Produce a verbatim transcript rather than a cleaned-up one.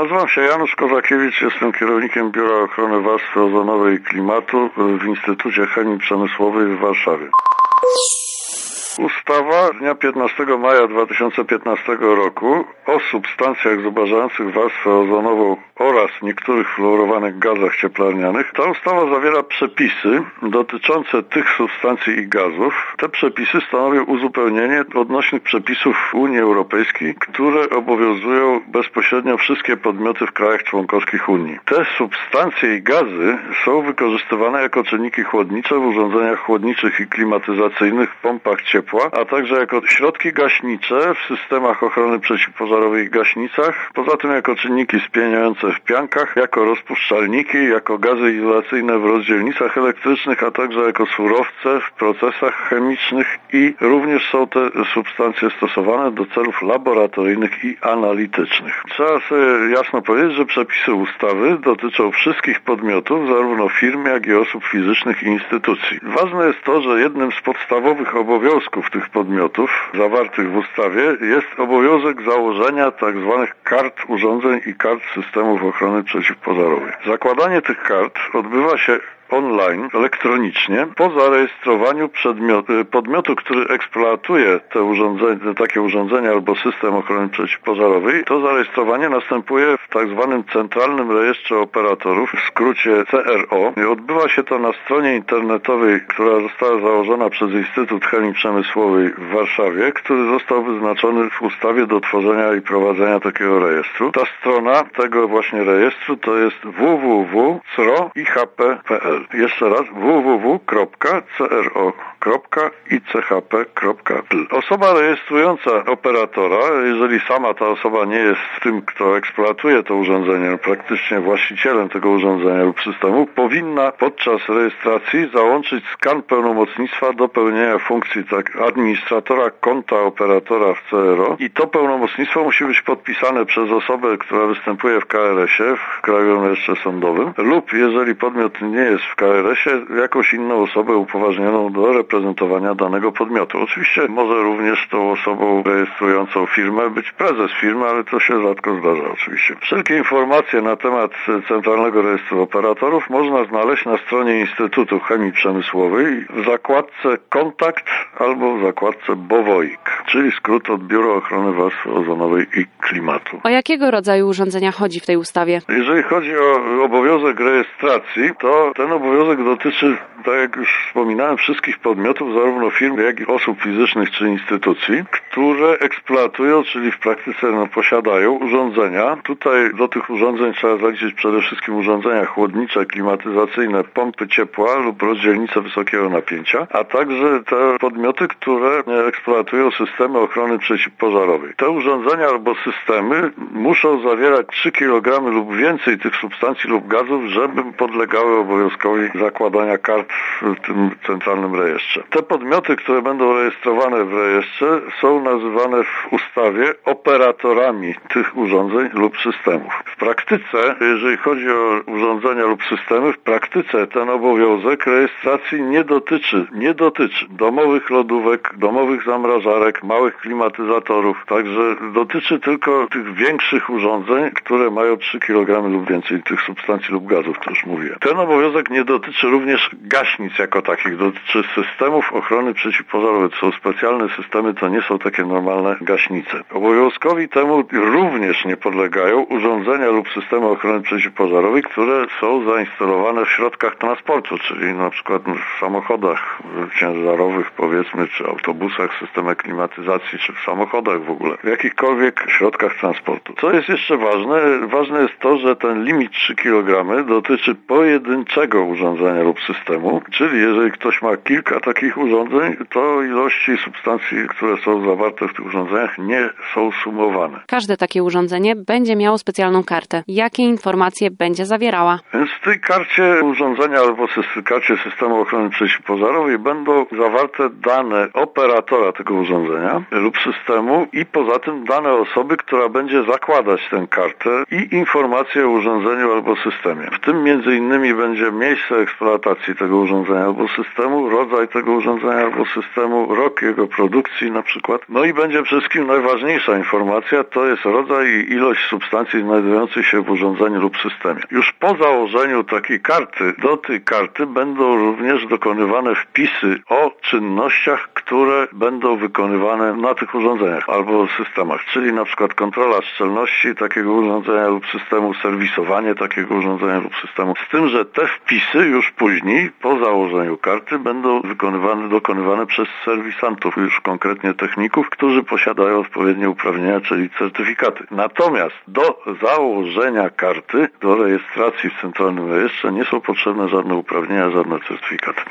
Nazywam się Janusz Kozakiewicz, jestem kierownikiem Biura Ochrony Warstwy Ozonowej i Klimatu w Instytucie Chemii Przemysłowej w Warszawie. Ustawa z dnia piętnastego maja dwa tysiące piętnastego roku o substancjach zubożających warstwę ozonową oraz niektórych fluorowanych gazach cieplarnianych. Ta ustawa zawiera przepisy dotyczące tych substancji i gazów. Te przepisy stanowią uzupełnienie odnośnych przepisów Unii Europejskiej, które obowiązują bezpośrednio wszystkie podmioty w krajach członkowskich Unii. Te substancje i gazy są wykorzystywane jako czynniki chłodnicze w urządzeniach chłodniczych i klimatyzacyjnych, pompach ciepła, a także jako środki gaśnicze w systemach ochrony przeciwpożarowej i gaśnicach. Poza tym jako czynniki spieniające w piankach, jako rozpuszczalniki, jako gazy izolacyjne w rozdzielnicach elektrycznych, a także jako surowce w procesach chemicznych i również są te substancje stosowane do celów laboratoryjnych i analitycznych. Trzeba sobie jasno powiedzieć, że przepisy ustawy dotyczą wszystkich podmiotów, zarówno firm, jak i osób fizycznych i instytucji. Ważne jest to, że jednym z podstawowych obowiązków tych podmiotów zawartych w ustawie jest obowiązek założenia tzw. kart urządzeń i kart systemów ochrony przeciwpożarowej. Zakładanie tych kart odbywa się online, elektronicznie, po zarejestrowaniu przedmiotu, podmiotu, który eksploatuje te urządzenia, takie urządzenia albo system ochrony przeciwpożarowej. To zarejestrowanie następuje w tak zwanym Centralnym Rejestrze Operatorów, w skrócie C R O. Odbywa się to na stronie internetowej, która została założona przez Instytut Chemii Przemysłowej w Warszawie, który został wyznaczony w ustawie do tworzenia i prowadzenia takiego rejestru. Ta strona tego właśnie rejestru to jest w w w kropka c r o i h p kropka p l. Jeszcze raz w w w kropka c r o kropka i c h p kropka p l. Osoba rejestrująca operatora, jeżeli sama ta osoba nie jest tym, kto eksploatuje to urządzenie, praktycznie właścicielem tego urządzenia lub systemu, powinna podczas rejestracji załączyć skan pełnomocnictwa do pełnienia funkcji tak administratora konta operatora w C R O i to pełnomocnictwo musi być podpisane przez osobę, która występuje w K R S ie, w Krajowym Rejestrze Sądowym, lub jeżeli podmiot nie jest w K R S ie, jakąś inną osobę upoważnioną do reprezentowania danego podmiotu. Oczywiście może również tą osobą rejestrującą firmę być prezes firmy, ale to się rzadko zdarza oczywiście. Wszelkie informacje na temat Centralnego Rejestru Operatorów można znaleźć na stronie Instytutu Chemii Przemysłowej w zakładce Kontakt albo w zakładce BOWOIK, czyli skrót od Biura Ochrony Warstwy Ozonowej i Klimatu. O jakiego rodzaju urządzenia chodzi w tej ustawie? Jeżeli chodzi o obowiązek rejestracji, to ten obowiązek dotyczy, tak jak już wspominałem, wszystkich podmiotów, zarówno firm, jak i osób fizycznych czy instytucji, które eksploatują, czyli w praktyce no, posiadają urządzenia. Tutaj do tych urządzeń trzeba zaliczyć przede wszystkim urządzenia chłodnicze, klimatyzacyjne, pompy ciepła lub rozdzielnice wysokiego napięcia, a także te podmioty, które eksploatują systemy ochrony przeciwpożarowej. Te urządzenia albo systemy muszą zawierać trzy kilogramy lub więcej tych substancji lub gazów, żeby podlegały obowiązkowi zakładania kart w tym centralnym rejestrze. Te podmioty, które będą rejestrowane w rejestrze, są nazywane w ustawie operatorami tych urządzeń lub systemów. W praktyce, jeżeli chodzi o urządzenia lub systemy, w praktyce ten obowiązek rejestracji nie dotyczy, nie dotyczy domowych lodówek, domowych zamrażarek, małych klimatyzatorów, także dotyczy tylko tych większych urządzeń, które mają trzy kilogramy lub więcej tych substancji lub gazów, to już mówię. Ten obowiązek nie dotyczy również gaśnic jako takich, dotyczy systemów ochrony przeciwpożarowej. To są specjalne systemy, to nie są takie normalne gaśnice. Obowiązkowi temu również nie podlegają urządzenia lub systemy ochrony przeciwpożarowej, które są zainstalowane w środkach transportu, czyli na przykład w samochodach ciężarowych, powiedzmy, czy autobusach, systemach klimatyzacji, czy w samochodach w ogóle, w jakichkolwiek środkach transportu. Co jest jeszcze ważne? Ważne jest to, że ten limit trzy kilogramy dotyczy pojedynczego urządzenia lub systemu, czyli jeżeli ktoś ma kilka takich urządzeń, to ilości substancji, które są zawarte w tych urządzeniach, nie są sumowane. Każde takie urządzenie będzie miało specjalną kartę. Jakie informacje będzie zawierała? Więc w tej karcie urządzenia albo w karcie systemu ochrony przeciwpożarowej będą zawarte dane operatora tego urządzenia lub systemu i poza tym dane osoby, która będzie zakładać tę kartę i informacje o urządzeniu albo systemie. W tym między innymi będzie miejsce miejsce eksploatacji tego urządzenia albo systemu, rodzaj tego urządzenia albo systemu, rok jego produkcji na przykład. No i będzie przede wszystkim najważniejsza informacja, to jest rodzaj i ilość substancji znajdujących się w urządzeniu lub systemie. Już po założeniu takiej karty, do tej karty będą również dokonywane wpisy o czynnościach, które będą wykonywane na tych urządzeniach albo systemach, czyli na przykład kontrola szczelności takiego urządzenia lub systemu, serwisowanie takiego urządzenia lub systemu. Z tym, że te wpisy już później, po założeniu karty, będą wykonywane, dokonywane przez serwisantów, już konkretnie techników, którzy posiadają odpowiednie uprawnienia, czyli certyfikaty. Natomiast do założenia karty, do rejestracji w Centralnym Rejestrze nie są potrzebne żadne uprawnienia, żadne certyfikaty.